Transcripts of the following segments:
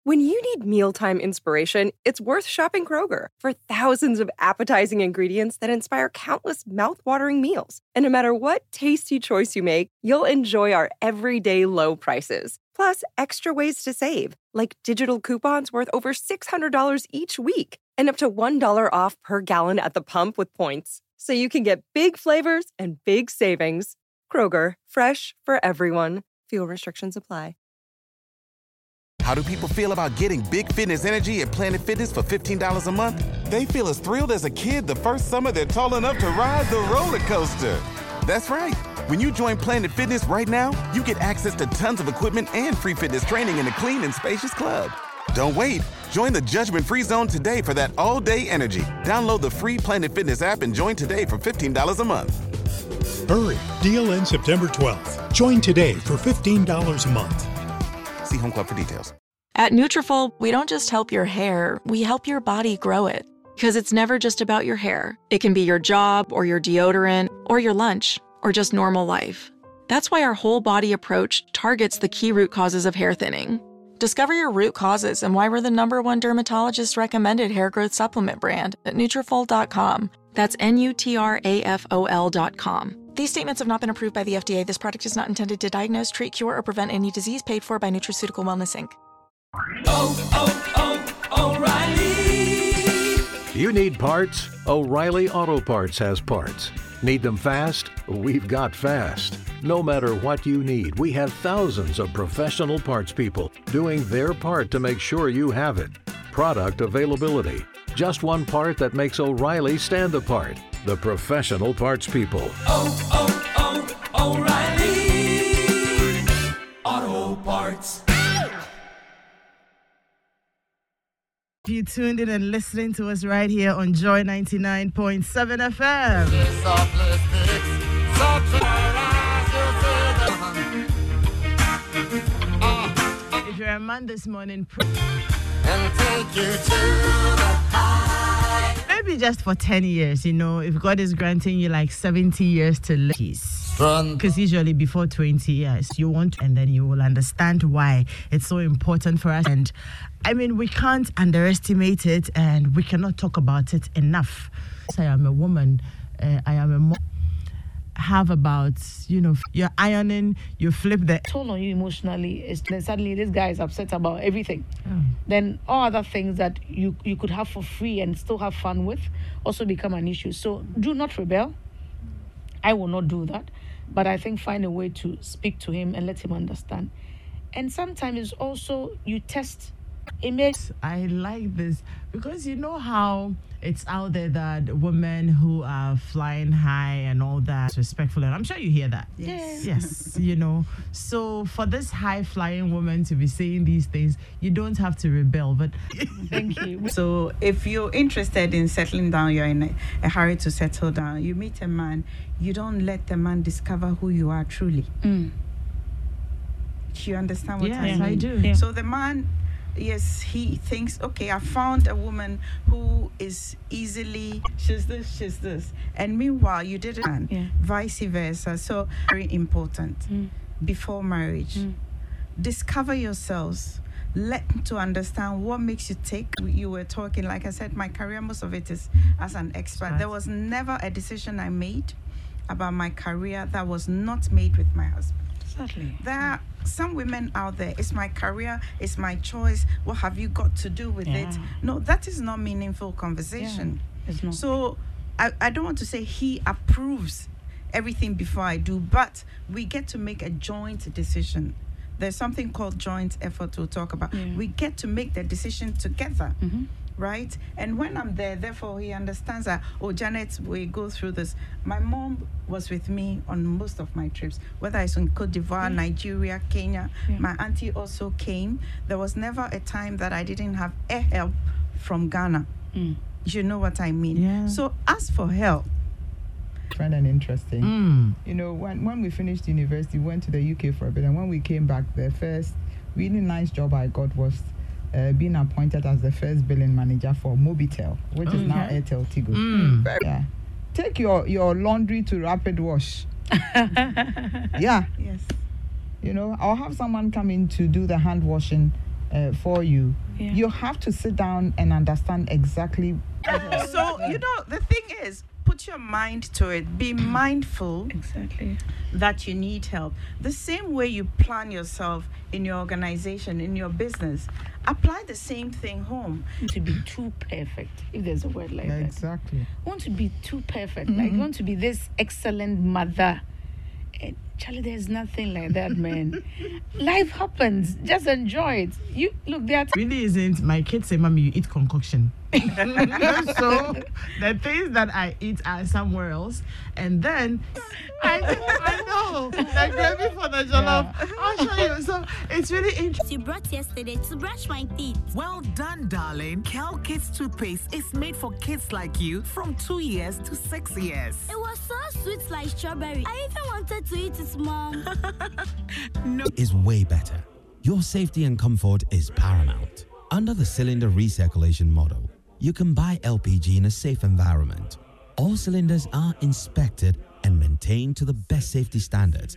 When you need mealtime inspiration, it's worth shopping Kroger for thousands of appetizing ingredients that inspire countless mouth-watering meals. And no matter what tasty choice you make, you'll enjoy our everyday low prices. Plus, extra ways to save, like digital coupons worth over $600 each week and up to $1 off per gallon at the pump with points. So you can get big flavors and big savings. Kroger, fresh for everyone. Fuel restrictions apply. How do people feel about getting big fitness energy at Planet Fitness for $15 a month? They feel as thrilled as a kid the first summer they're tall enough to ride the roller coaster. That's right. When you join Planet Fitness right now, you get access to tons of equipment and free fitness training in a clean and spacious club. Don't wait. Join the judgment-free zone today for that all-day energy. Download the free Planet Fitness app and join today for $15 a month. Hurry. Deal ends September 12th. Join today for $15 a month. See Home Club for details. At Nutrafol, we don't just help your hair, we help your body grow it. Because it's never just about your hair. It can be your job, or your deodorant, or your lunch, or just normal life. That's why our whole body approach targets the key root causes of hair thinning. Discover your root causes and why we're the #1 dermatologist recommended hair growth supplement brand at Nutrafol.com. That's Nutrafol.com. These statements have not been approved by the FDA. This product is not intended to diagnose, treat, cure, or prevent any disease. Paid for by Nutraceutical Wellness, Inc. O'Reilly. You need parts? O'Reilly Auto Parts has parts. Need them fast? We've got fast. No matter what you need, we have thousands of professional parts people doing their part to make sure you have it. Product availability. Just one part that makes O'Reilly stand apart. The professional parts people. O'Reilly Auto Parts. You tuned in and listening to us right here on Joy 99.7 FM. If you're a man this morning, and take you to the high. Maybe just for 10 years, if God is granting you like 70 years to live. Because usually before 20 years, you want to, and then you will understand why it's so important for us. And we can't underestimate it, and we cannot talk about it enough. I am a woman, I am a mom. Have about, you're ironing, you flip the toll on you emotionally, then suddenly this guy is upset about everything. Then all other things that you could have for free and still have fun with also become an issue. So do not rebel. I will not do that. But I think find a way to speak to him and let him understand. And sometimes it's also you test image. I like this because you know how it's out there that women who are flying high and all that respectful, and I'm sure you hear that. Yes. So for this high flying woman to be saying these things, you don't have to rebel. But thank you. So if you're interested in settling down, you're in a hurry to settle down, you meet a man, you don't let the man discover who you are truly. Do you understand what I mean? Yes, I do. Yeah. So the man, yes, he thinks, okay, I found a woman who is easily, she's this. And meanwhile, you didn't, vice versa. So very important before marriage. Discover yourselves. Let to understand what makes you tick. You were talking, like I said, my career, most of it is as an expert. Right. There was never a decision I made about my career that was not made with my husband. Certainly. There are some women out there, it's my career, it's my choice, what have you got to do with it? No, that is not meaningful conversation. It's not. So I don't want to say he approves everything before I do, but we get to make a joint decision. There's something called joint effort we'll talk about. We get to make the decision together. Right? And when I'm there, therefore, he understands that, Janet, we go through this. My mom was with me on most of my trips, whether it's in Cote d'Ivoire, Nigeria, Kenya. My auntie also came. There was never a time that I didn't have a help from Ghana. You know what I mean? Yeah. So ask for help. Friend and interesting. When we finished university, we went to the UK for a bit, and when we came back, the first really nice job I got was being appointed as the first billing manager for Mobitel, which is now Airtel Tigo. Yeah. Take your laundry to Rapid Wash. Yes. I'll have someone come in to do the hand washing for you. You have to sit down and understand exactly. So, the thing is, put your mind to it. Be mindful that you need help. The same way you plan yourself in your organization, in your business, apply the same thing home. To be too perfect, if there's a word like that. Exactly. Want to be too perfect. Like, you want to be this excellent mother. And Charlie, there's nothing like that, man. Life happens. Just enjoy it. There really isn't. My kids say, "Mommy, you eat concoction." So the things that I eat are somewhere else, and then I know the gravy for the jollof. I'll show you. So it's really interesting. You brought yesterday to brush my teeth. Well done, darling. Kel Kids toothpaste is made for kids like you from 2 years to 6 years. It was so sweet like strawberry. I even wanted to eat it, Mom. No, is way better. Your safety and comfort is paramount. Under the cylinder recirculation model, you can buy LPG in a safe environment. All cylinders are inspected and maintained to the best safety standards.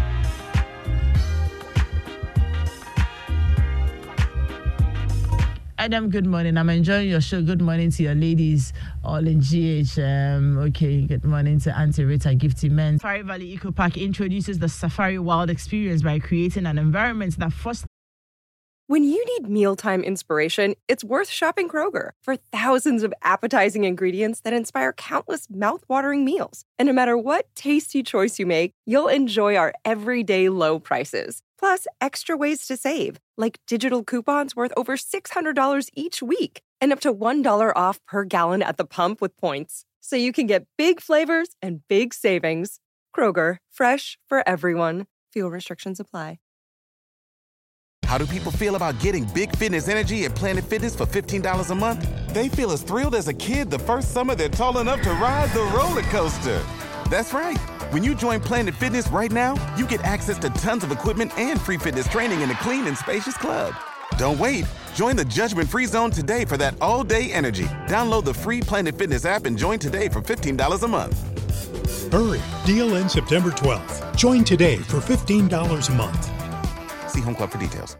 Adam, good morning. I'm enjoying your show. Good morning to your ladies all in GH. Good morning to Auntie Rita, Gifty Men. Safari Valley Eco Park introduces the Safari Wild experience by creating an environment that fosters. When you need mealtime inspiration, it's worth shopping Kroger for thousands of appetizing ingredients that inspire countless mouth-watering meals. And no matter what tasty choice you make, you'll enjoy our everyday low prices. Plus, extra ways to save, like digital coupons worth over $600 each week and up to $1 off per gallon at the pump with points. So you can get big flavors and big savings. Kroger, fresh for everyone. Fuel restrictions apply. How do people feel about getting big fitness energy at Planet Fitness for $15 a month? They feel as thrilled as a kid the first summer they're tall enough to ride the roller coaster. That's right. When you join Planet Fitness right now, you get access to tons of equipment and free fitness training in a clean and spacious club. Don't wait. Join the judgment-free zone today for that all-day energy. Download the free Planet Fitness app and join today for $15 a month. Hurry. Deal ends September 12th. Join today for $15 a month. See Home Club for details.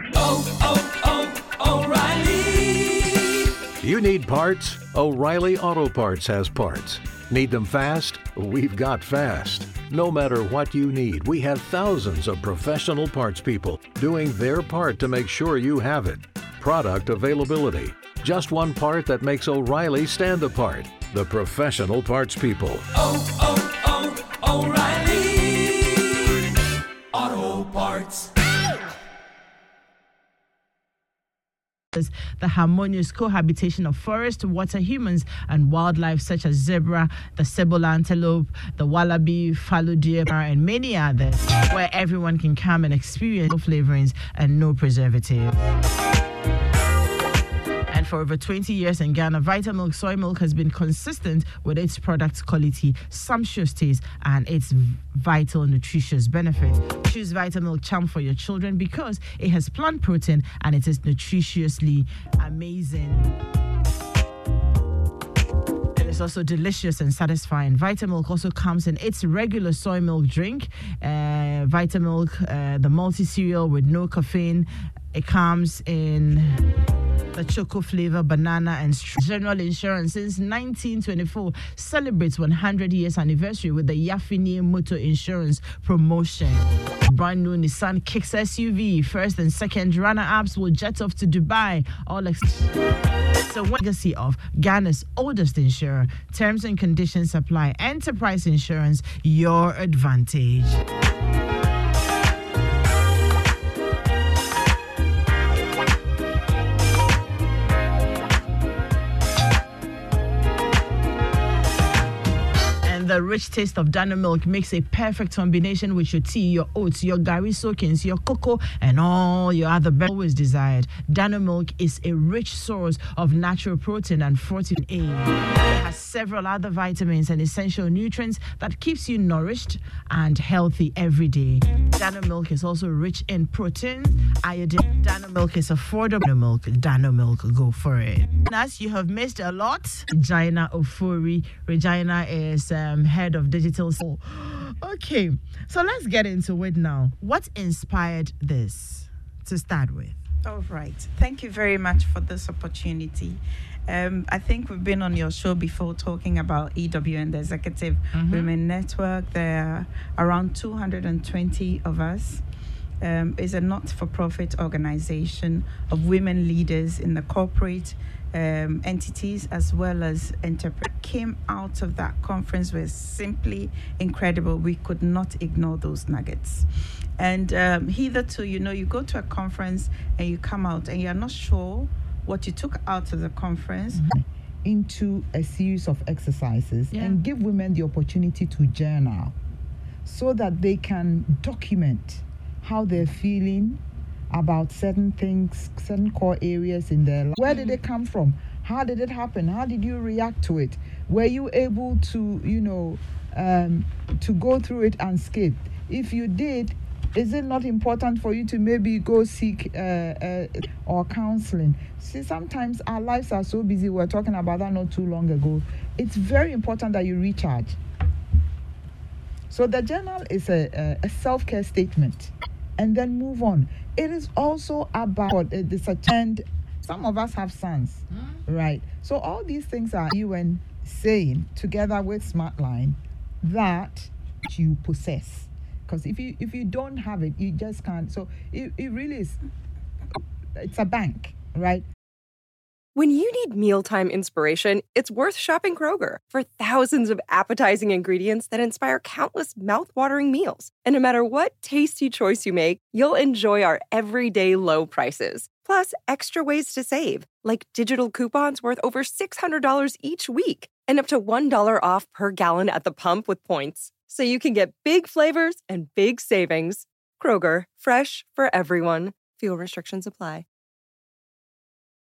O'Reilly. You need parts? O'Reilly Auto Parts has parts. Need them fast? We've got fast. No matter what you need, we have thousands of professional parts people doing their part to make sure you have it. Product availability. Just one part that makes O'Reilly stand apart. The professional parts people. O'Reilly Auto Parts. The harmonious cohabitation of forest, water, humans, and wildlife such as zebra, the sable antelope, the wallaby, fallow deer, and many others, where everyone can come and experience no flavorings and no preservative. And for over 20 years in Ghana, Vitamilk soy milk has been consistent with its product quality, sumptuous taste, and its vital nutritious benefits. Choose Vitamilk Champ for your children because it has plant protein and it is nutritiously amazing. It's also delicious and satisfying. Vitamilk also comes in its regular soy milk drink, Vitamilk, the multi-cereal with no caffeine. It comes in the choco flavor, banana, and General Insurance since 1924 celebrates 100 years anniversary with the Yafini Motor Insurance promotion. Brand new Nissan Kicks SUV, first and second runner-ups will jet off to Dubai. It's a legacy of Ghana's oldest insurer. Terms and conditions apply. Enterprise Insurance, your advantage. The rich taste of Dano milk makes a perfect combination with your tea, your oats, your gari soakings, your cocoa, and all your other always desired. Dano milk is a rich source of natural protein and protein A. It has several other vitamins and essential nutrients that keeps you nourished and healthy every day. Dano milk is also rich in protein, iodine. Dano milk is affordable. Dano milk, go for it. As you have missed a lot, Regina Ofori. Regina is head of digital. Okay, so let's get into it now. What inspired this to start with? All right. Thank you very much for this opportunity. I think we've been on your show before talking about EWN, the Executive Women Network. There are around 220 of us. It's a not-for-profit organization of women leaders in the corporate entities as well as enterprise. Came out of that conference was simply incredible. We could not ignore those nuggets. And hitherto, you go to a conference and you come out and you're not sure what you took out of the conference. Into a series of exercises and give women the opportunity to journal so that they can document how they're feeling about certain things, certain core areas in their life. Where did it come from? How did it happen? How did you react to it? Were you able to, to go through it unscathed? If you did, is it not important for you to maybe go seek or counseling? See, sometimes our lives are so busy. We were talking about that not too long ago. It's very important that you recharge. So the journal is a self-care statement, and then move on. It is also about this and some of us have sons, right? So all these things are UN saying together with Smartline that you possess. Because if you don't have it, you just can't. So it really is, it's a bank, right? When you need mealtime inspiration, it's worth shopping Kroger for thousands of appetizing ingredients that inspire countless mouth-watering meals. And no matter what tasty choice you make, you'll enjoy our everyday low prices. Plus, extra ways to save, like digital coupons worth over $600 each week and up to $1 off per gallon at the pump with points. So you can get big flavors and big savings. Kroger, fresh for everyone. Fuel restrictions apply.